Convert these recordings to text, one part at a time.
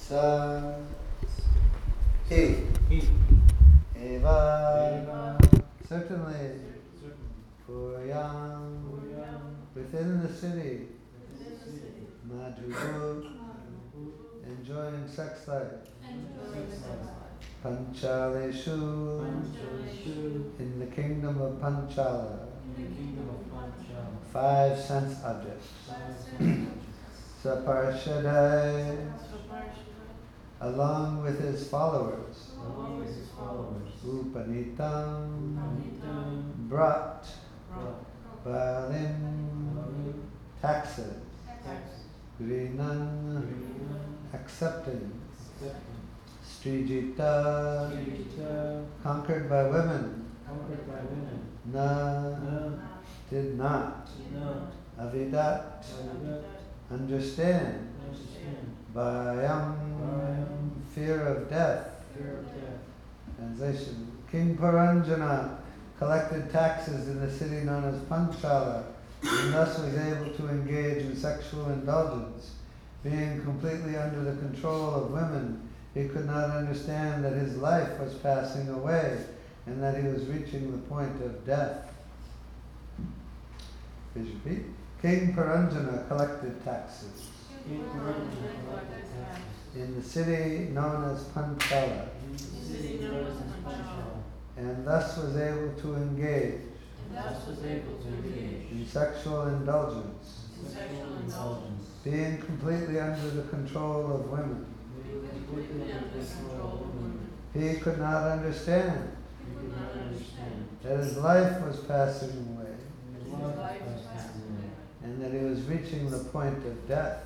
Sa He Eva certainly Purayam within the city Madhubu enjoying sex life Panchaleshu in the kingdom of Panchala 5 sense objects Saparshadai along with his followers Upanitam brought Balim taxes Grinan accepting Strijita conquered by women Na did not Avidat understand Bhayam fear of death. Translation. King Paranjana collected taxes in the city known as Panchala and thus was able to engage in sexual indulgence. Being completely under the control of women, he could not understand that his life was passing away and that he was reaching the point of death. Please repeat. King Paranjana collected taxes in the city known as Panchala and thus was able to engage in sexual indulgence, being completely under the control of women. He could not understand that his life was passing away and that he was reaching the point of death.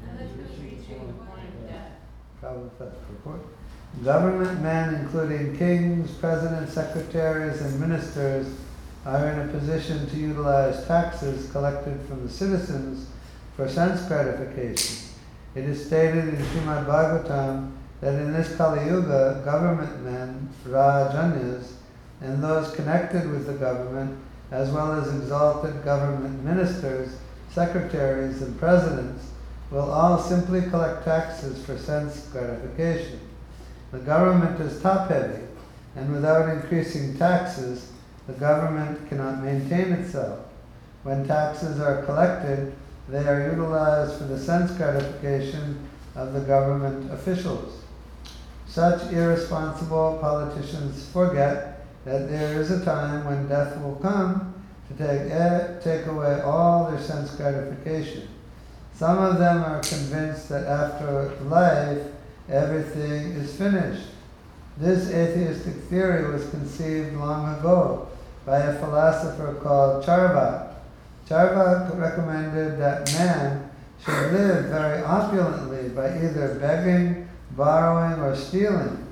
Prabhupada purport. Government men, including kings, presidents, secretaries, and ministers, are in a position to utilize taxes collected from the citizens for sense gratification. It is stated in Srimad Bhagavatam that in this Kali Yuga, government men, Rajanyas, and those connected with the government, as well as exalted government ministers, secretaries, and presidents, will all simply collect taxes for sense gratification. The government is top-heavy, and without increasing taxes, the government cannot maintain itself. When taxes are collected, they are utilized for the sense gratification of the government officials. Such irresponsible politicians forget that there is a time when death will come to take away all their sense gratification. Some of them are convinced that after life, everything is finished. This atheistic theory was conceived long ago by a philosopher called Charvak. Charvak recommended that man should live very opulently by either begging, borrowing, or stealing.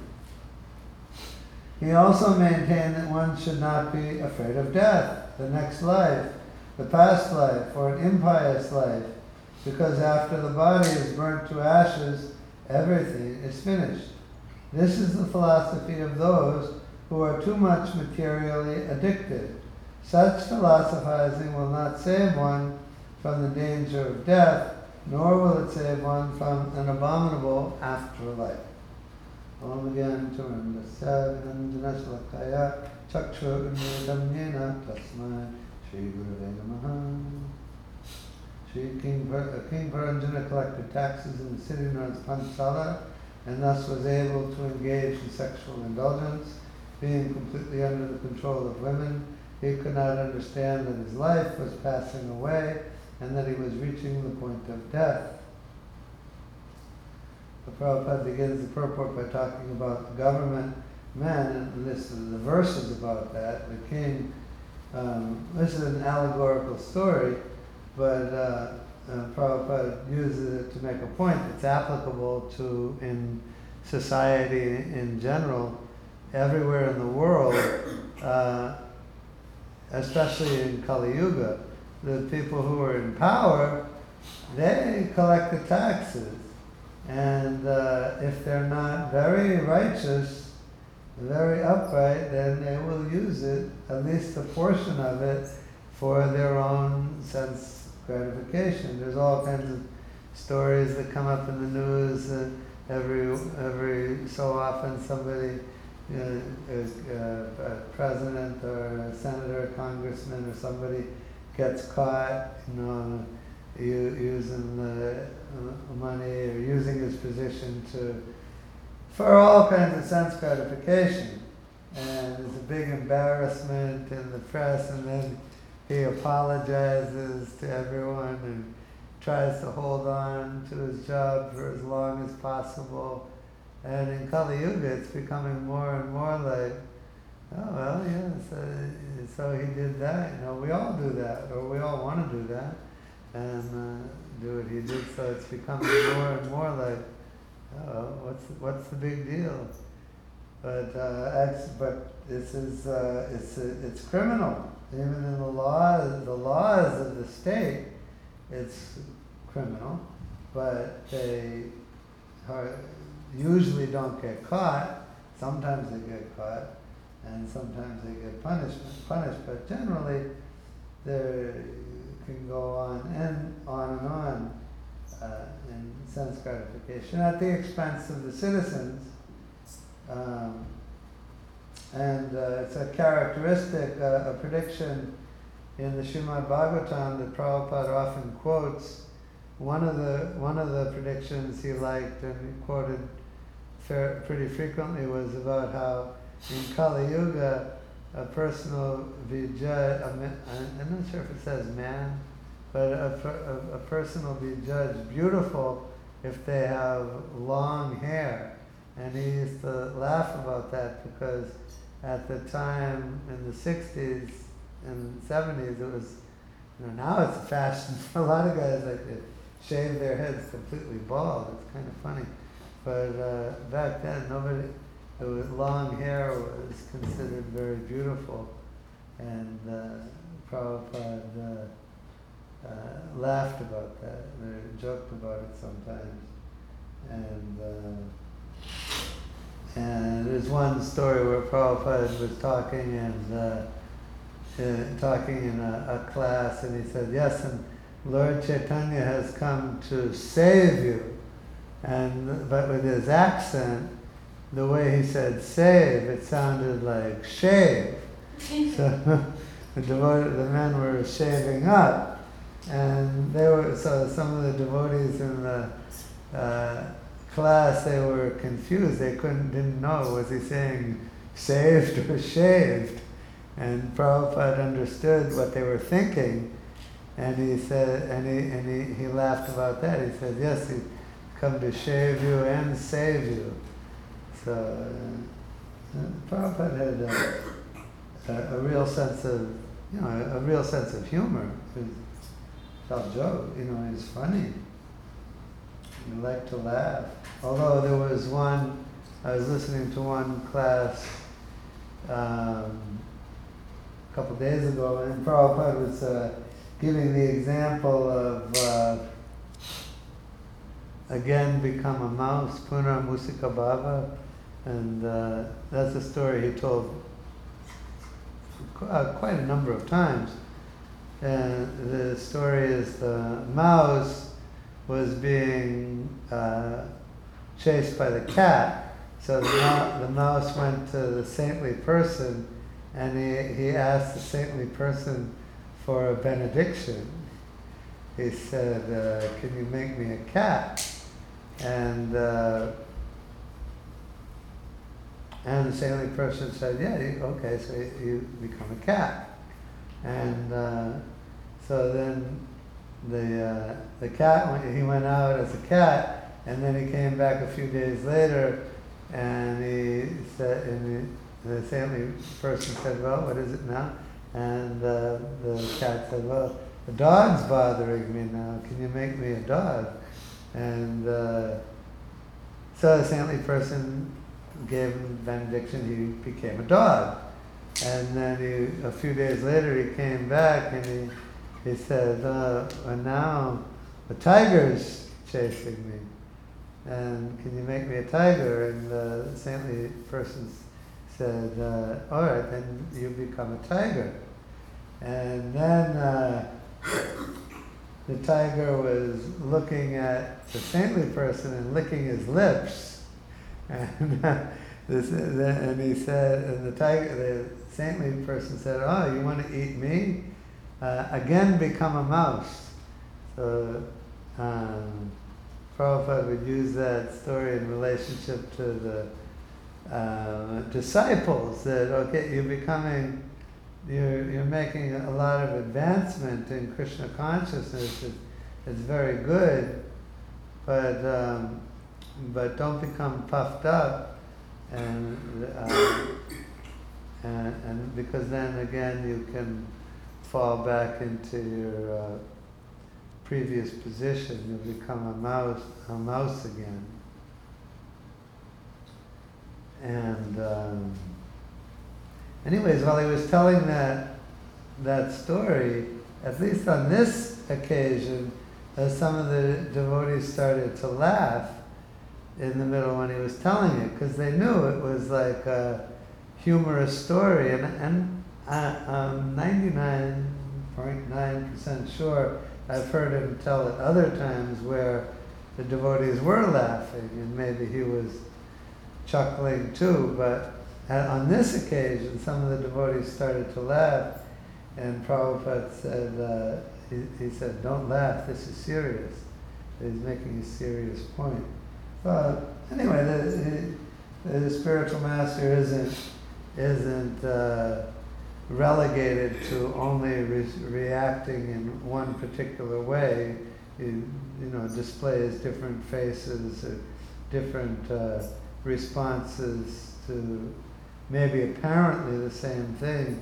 He also maintained that one should not be afraid of death, the next life, the past life, or an impious life, because after the body is burnt to ashes, everything is finished. This is the philosophy of those who are too much materially addicted. Such philosophizing will not save one from the danger of death, nor will it save one from an abominable afterlife. Om Gyanturam Dasya Vinandana Shalakaya Chakshur Nidamyena Tasmai Shri Gurave Namaha. King Paranjana collected taxes in the city known as Panchala and thus was able to engage in sexual indulgence. Being completely under the control of women, he could not understand that his life was passing away and that he was reaching the point of death. The Prabhupada begins the purport by talking about the government men, and the verse is about that. The king, this is an allegorical story, but Prabhupada uses it to make a point that's applicable to in society in general, everywhere in the world, especially in Kali Yuga. The people who are in power, they collect the taxes. And if they're not very righteous, very upright, then they will use it, at least a portion of it, for their own sense gratification. There's all kinds of stories that come up in the news every so often somebody, a president or a senator, a congressman, or somebody gets caught, using the money or using his position for all kinds of sense gratification. And there's a big embarrassment in the press, and then he apologizes to everyone and tries to hold on to his job for as long as possible. And in Kali Yuga, it's becoming more and more like, oh, well, yeah, so he did that. We all do that, or we all want to do that, and do what he did. So it's becoming more and more like, oh, what's the big deal? But this is it's criminal. Even in the laws of the state, it's criminal. But they usually don't get caught. Sometimes they get caught, and sometimes they get punished. But generally, they can go on and on in sense gratification at the expense of the citizens. It's a characteristic, a prediction in the Srimad Bhagavatam that Prabhupada often quotes. One of the predictions he liked and he quoted pretty frequently was about how in Kali Yuga a person will be judged. I'm not sure if it says man, but a person will be judged beautiful if they have long hair. And he used to laugh about that because at the time in the 60s and 70s, it was, now it's a fashion for a lot of guys, like to shave their heads completely bald. It's kind of funny. But back then, long hair was considered very beautiful. And Prabhupada laughed about that, or joked about it sometimes. And there's one story where Prabhupada was talking in a class, and he said, yes, and Lord Chaitanya has come to save you. But with his accent, the way he said save, it sounded like shave. So the men were shaving up, and so some of the devotees in the class, they were confused. They didn't know, was he saying saved or shaved? And Prabhupada understood what they were thinking, and he said, and he laughed about that. He said, yes, he's come to shave you and save you. So Prabhupada had a real sense of humor. He felt joke, he's funny. He liked to laugh. Although there was I was listening to one class a couple days ago, and Prabhupada was giving the example of again become a mouse, Punar Musika Bhava, and that's a story he told quite a number of times. And the story is the mouse was being chased by the cat. So the mouse went to the saintly person, and he asked the saintly person for a benediction. He said, can you make me a cat? And the saintly person said, yeah, okay, so you become a cat. And so then the cat, he went out as a cat, and then he came back a few days later, and he said, the saintly person said, well, what is it now? And the cat said, well, the dog's bothering me now. Can you make me a dog? And so the saintly person gave him benediction. He became a dog. And then a few days later, he came back and he said, and now the tiger's chasing me. And can you make me a tiger? And the saintly person said, all right, then you become a tiger. And then the tiger was looking at the saintly person and licking his lips, and and he said, and the saintly person said, "Oh, you want to eat me? Again, become a mouse." So Prabhupada would use that story in relationship to the disciples, that okay, you're making a lot of advancement in Krishna consciousness. It's very good, but don't become puffed up, and because then again you can fall back into your previous position. You'll become a mouse again. And anyways, while he was telling that story, at least on this occasion, some of the devotees started to laugh in the middle when he was telling it, because they knew it was like a humorous story, and I'm 99.9% sure I've heard him tell it other times where the devotees were laughing, and maybe he was chuckling too, but on this occasion, some of the devotees started to laugh, and Prabhupada said, he said, "Don't laugh, this is serious." He's making a serious point. But anyway, the spiritual master isn't relegated to only reacting in one particular way. He, displays different faces, different responses to maybe apparently the same thing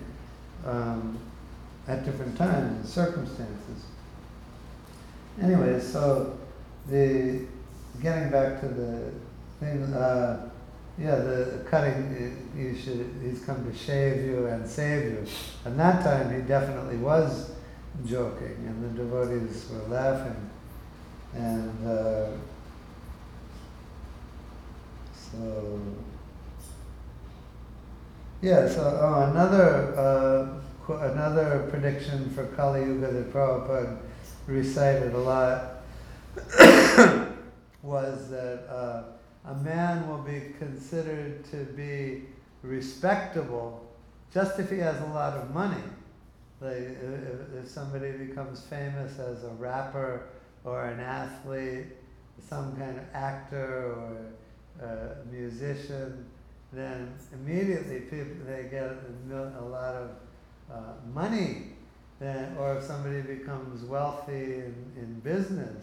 at different times and circumstances. Anyway, so getting back to the thing, the cutting, he's come to shave you and save you. And that time he definitely was joking, and the devotees were laughing. And another prediction for Kali Yuga that Prabhupada recited a lot was that a man will be considered to be respectable just if he has a lot of money. Like if somebody becomes famous as a rapper or an athlete, some kind of actor or musician, then immediately they get a lot of money. Or if somebody becomes wealthy in business.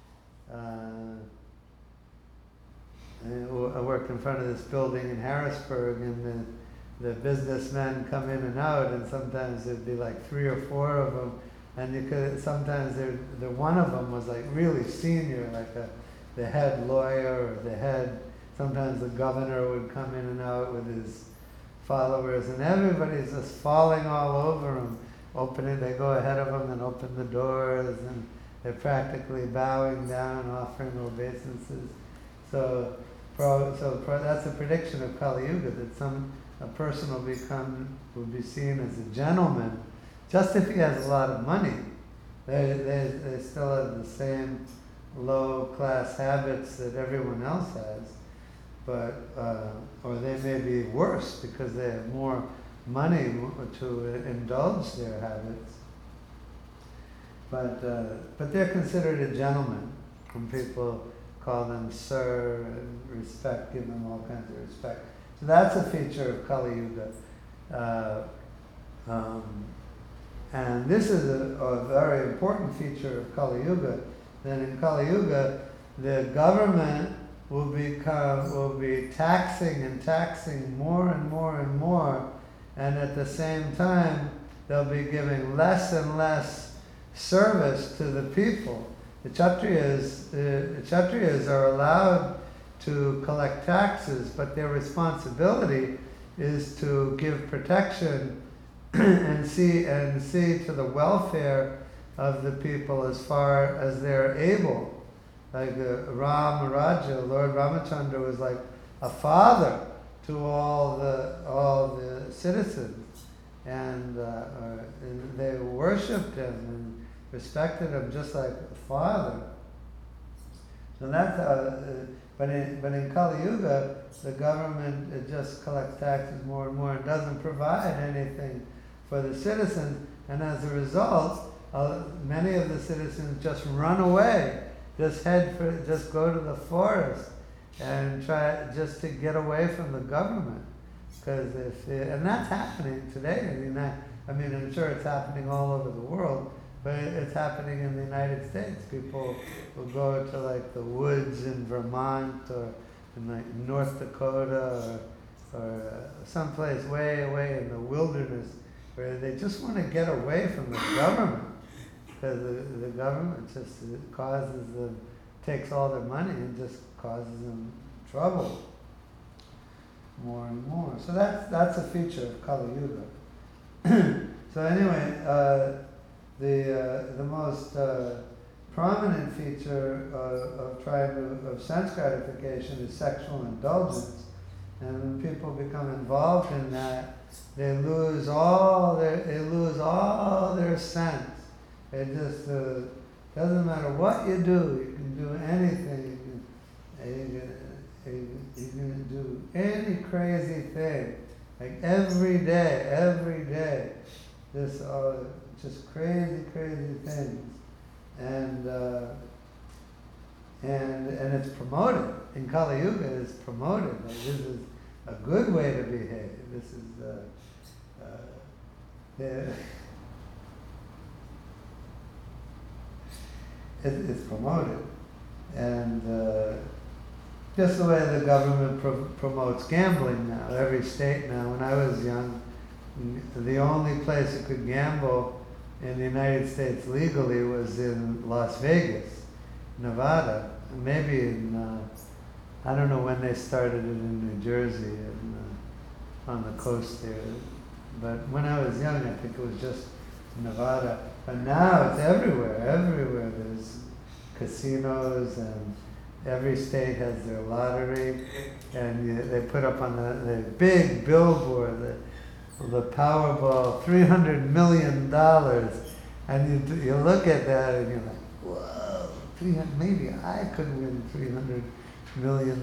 I worked in front of this building in Harrisburg, and the businessmen come in and out, and sometimes there'd be like 3 or 4 of them, and sometimes one of them was like really senior, like the head lawyer or sometimes the governor would come in and out with his followers, and everybody's just falling all over him. They go ahead of them and open the doors, and they're practically bowing down, offering obeisances. So that's a prediction of Kali Yuga, that a person will be seen as a gentleman, just if he has a lot of money. They still have the same low class habits that everyone else has, but or they may be worse because they have more money to indulge their habits. But they're considered a gentleman, and people call them sir, and give them all kinds of respect. So that's a feature of Kali Yuga. And this is a very important feature of Kali Yuga. Then in Kali Yuga, the government will be taxing and taxing more and more and more, and at the same time they'll be giving less and less service to the people. The Kshatriyas are allowed to collect taxes, but their responsibility is to give protection and see to the welfare of the people as far as they're able. Like Ram Raja, Lord Ramachandra was like a father to all the citizens, and they worshipped him, respected him just like a father. So that's but in Kali Yuga, the government just collects taxes more and more and doesn't provide anything for the citizens, and as a result, many of the citizens just run away, just go to the forest and try just to get away from the government. Because and that's happening today. I mean, I'm sure it's happening all over the world, but it's happening in the United States. People will go to like the woods in Vermont or in like North Dakota or someplace way away in the wilderness where they just want to get away from the government, because the government just takes all their money and just causes them trouble more and more. So that's a feature of Kali Yuga. So anyway, the most prominent feature of sense gratification is sexual indulgence, and when people become involved in that, they lose all their sense. It just doesn't matter what you do. You can do anything. You can do any crazy thing, like every day. Just crazy things, and it's promoted in Kali Yuga. It's promoted. Like, this is a good way to behave. This is it's promoted, and just the way the government promotes gambling now. Every state now. When I was young, the only place you could gamble in the United States legally was in Las Vegas, Nevada. Maybe in I don't know when they started it in New Jersey and on the coast there. But when I was young, I think it was just Nevada. But now it's everywhere. Everywhere there's casinos, and every state has their lottery, and they put up on the big billboard the Powerball, $300 million, and you look at that and you're like, whoa, maybe I could win $300 million.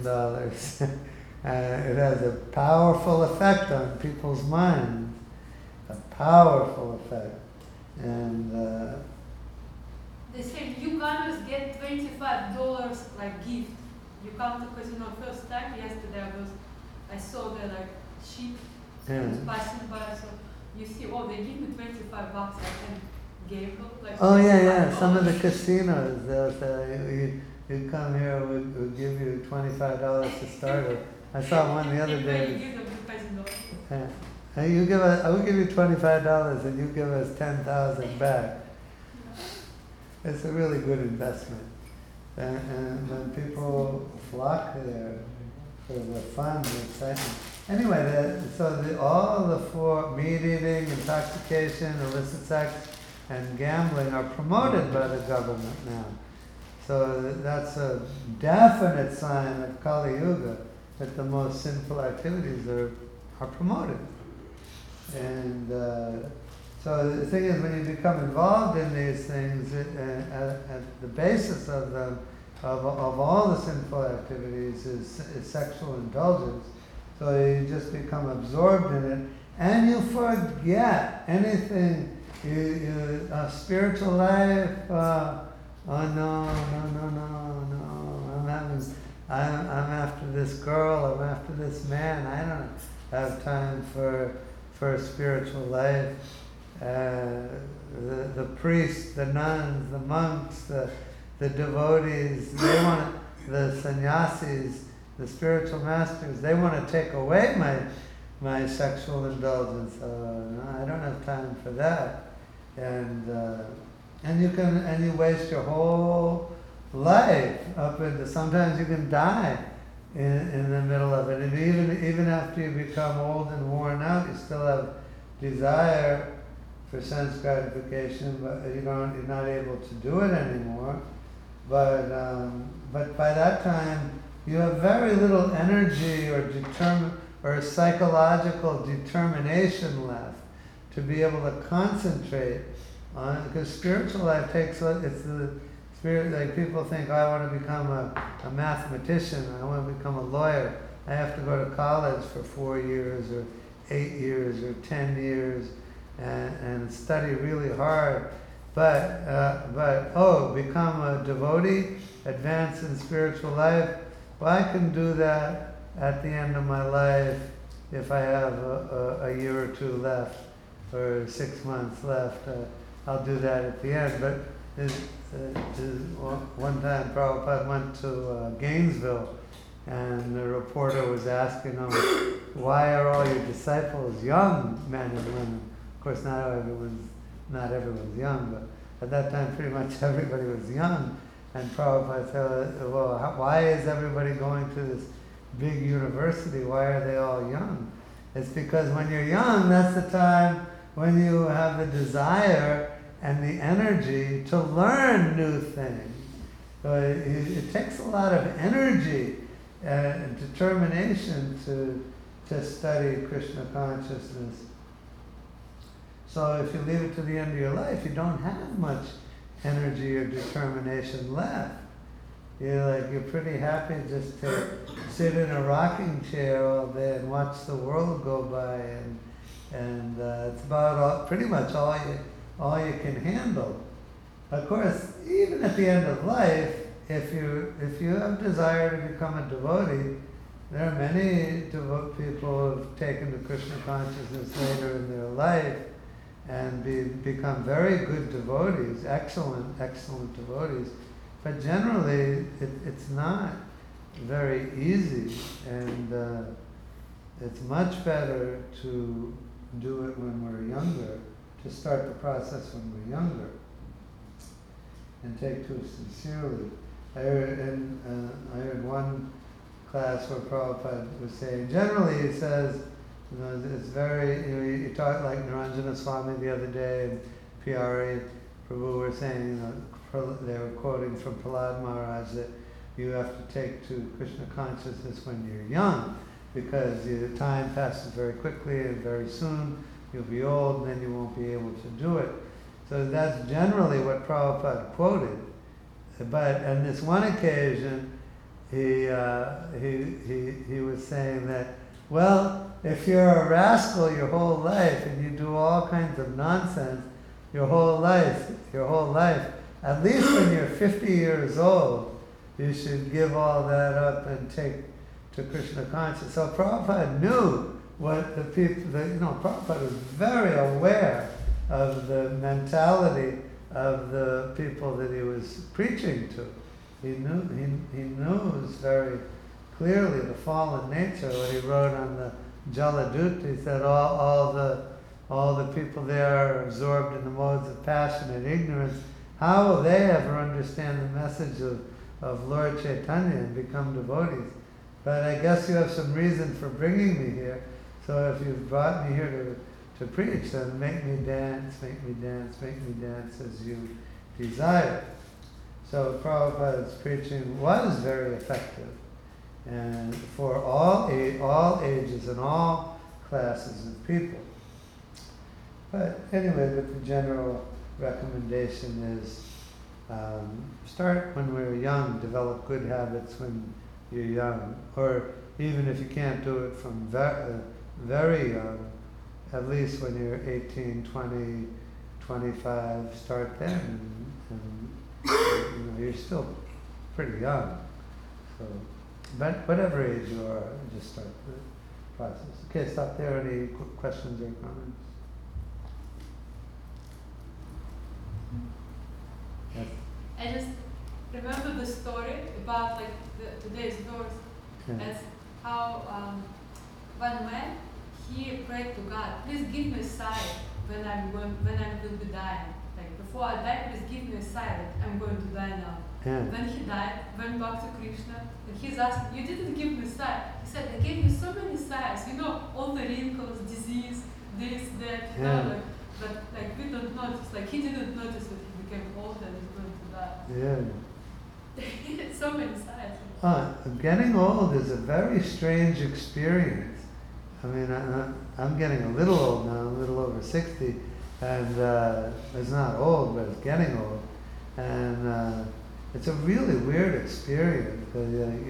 It has a powerful effect on people's minds, a powerful effect. And they say newcomers get $25 like gift. You come to casino first time. Yesterday I saw the like sheep passing by. So you see, they give me $25. I can gamble. Like yeah. Some of the casinos, they'll say you come here, we'll give you $25 to start it. I saw one the other day. I will give you $25 and you give us $10,000 back. It's a really good investment, and when people flock there for the fun, the excitement. Anyway, all the four: meat eating, intoxication, illicit sex, and gambling are promoted by the government now. So that's a definite sign of Kali Yuga, that the most sinful activities are promoted. And so the thing is, when you become involved in these things, at the basis of them, of all the sinful activities is sexual indulgence. So you just become absorbed in it, and you forget anything. Spiritual life. No. I'm after this girl. I'm after this man. I don't have time for spiritual life. The priests, the nuns, the monks, the devotees, the sannyasis, the spiritual masters, they want to take away my sexual indulgence. No, I don't have time for that. And you waste your whole life up into, sometimes you can die in the middle of it. And even after you become old and worn out, you still have desire for sense gratification, but you're not able to do it anymore. But by that time, you have very little energy or psychological determination left to be able to concentrate because spiritual life takes, it's the spirit, like people think, I want to become a mathematician, I want to become a lawyer. I have to go to college for 4 years or 8 years or 10 years and study really hard. But become a devotee, advance in spiritual life. Well, I can do that at the end of my life if I have a year or two left or 6 months left. I'll do that at the end. But one time Prabhupada went to Gainesville, and the reporter was asking him, why are all your disciples young men and women? Of course, not everyone's young, but at that time pretty much everybody was young. And Prabhupada said, well, why is everybody going to this big university? Why are they all young? It's because when you're young, that's the time when you have the desire and the energy to learn new things. So it takes a lot of energy and determination to study Krishna consciousness. So if you leave it to the end of your life, you don't have much energy or determination left. You're pretty happy just to sit in a rocking chair all day and watch the world go by, and it's about pretty much all you can handle. Of course, even at the end of life, if you have desire to become a devotee, there are many people who have taken to Krishna consciousness later in their life and become very good devotees, excellent devotees. But generally, it's not very easy, and it's much better to do it when we're younger, to start the process when we're younger, and take to it sincerely. I heard one class where Prabhupada was saying, generally he says, it's very, you talk like Niranjana Swami the other day, and P.R.A. Prabhu were saying, they were quoting from Prahlad Maharaj that you have to take to Krishna consciousness when you're young, because the time passes very quickly and very soon you'll be old and then you won't be able to do it. So that's generally what Prabhupada quoted. But on this one occasion, he was saying that, well, if you're a rascal your whole life and you do all kinds of nonsense your whole life, at least when you're 50 years old, you should give all that up and take to Krishna consciousness. So Prabhupada knew what the people, Prabhupada was very aware of the mentality of the people that he was preaching to. He knows very clearly the fallen nature. When he wrote on the Jaladutta, he said all the people there are absorbed in the modes of passion and ignorance. How will they ever understand the message of Lord Chaitanya and become devotees? But I guess you have some reason for bringing me here. So if you've brought me here to preach, then make me dance as you desire. So Prabhupada's preaching was very effective, and for all ages and all classes of people. But anyway, the general recommendation is start when we're young, develop good habits when you're young, or even if you can't do it from very young, at least when you're 18, 20, 25, start then, and you're still pretty young. So, but whatever age you are, just start the process. Okay, stop there. Any questions or comments? Yes. I just remember the story about today's verse, as how one man, he prayed to God, please give me a sign when I will be dying. Like before I die, please give me a sign that I'm going to die now. Yeah. When he died, went back to Krishna, and he's asked, you didn't give me a sign. He said, I gave you so many signs, all the wrinkles, disease, this, that, but we don't notice. Like he didn't notice that he became old and he's going to die. Yeah. He had so many signs. Getting old is a very strange experience. I mean, I'm getting a little old now, a little over 60, and it's not old, but it's getting old, and it's a really weird experience because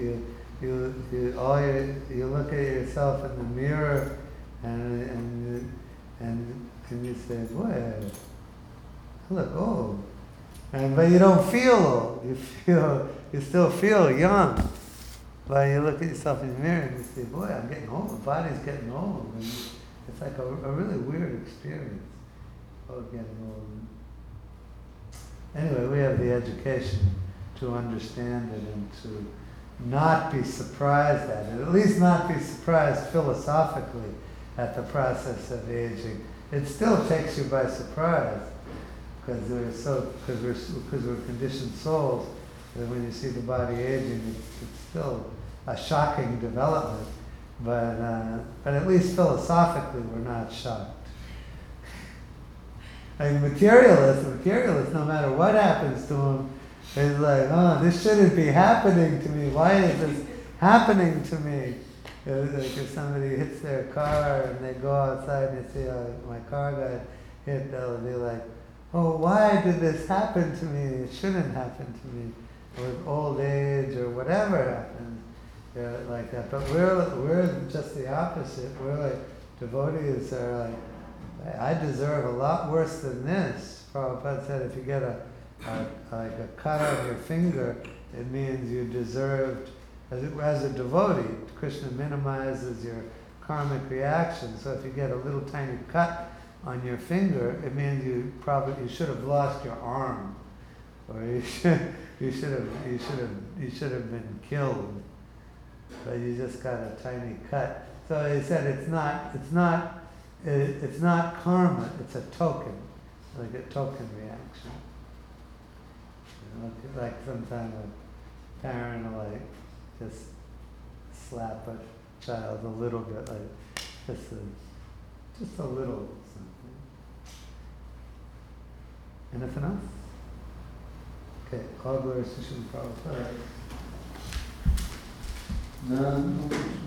you look at yourself in the mirror, and you say, boy, I look old, but you don't feel old. You still feel young. But you look at yourself in the mirror and you say, boy, I'm getting old. The body's getting old. And it's like a really weird experience of getting old. Anyway, we have the education to understand it and to not be surprised at it. At least not be surprised philosophically at the process of aging. It still takes you by surprise because we're conditioned souls. And when you see the body aging, it's still a shocking development, but at least philosophically we're not shocked. I mean, materialists, no matter what happens to them, is like, oh, this shouldn't be happening to me. Why is this happening to me? Like if somebody hits their car and they go outside and they say, oh, my car got hit, they'll be like, oh, why did this happen to me? It shouldn't happen to me. With old age or whatever happens, like that. But we're just the opposite. We're like, devotees are like, I deserve a lot worse than this. Prabhupada said if you get a cut on your finger, it means you deserved, as a devotee, Krishna minimizes your karmic reaction. So if you get a little tiny cut on your finger, it means you should have lost your arm. Or you should have been killed, but you just got a tiny cut. So he said it's not karma. It's a token, like a token reaction. Like sometimes a parent will like just slap a child a little bit, like just a little something. Anything else? Okay, all glories to Srila Prabhupada. No.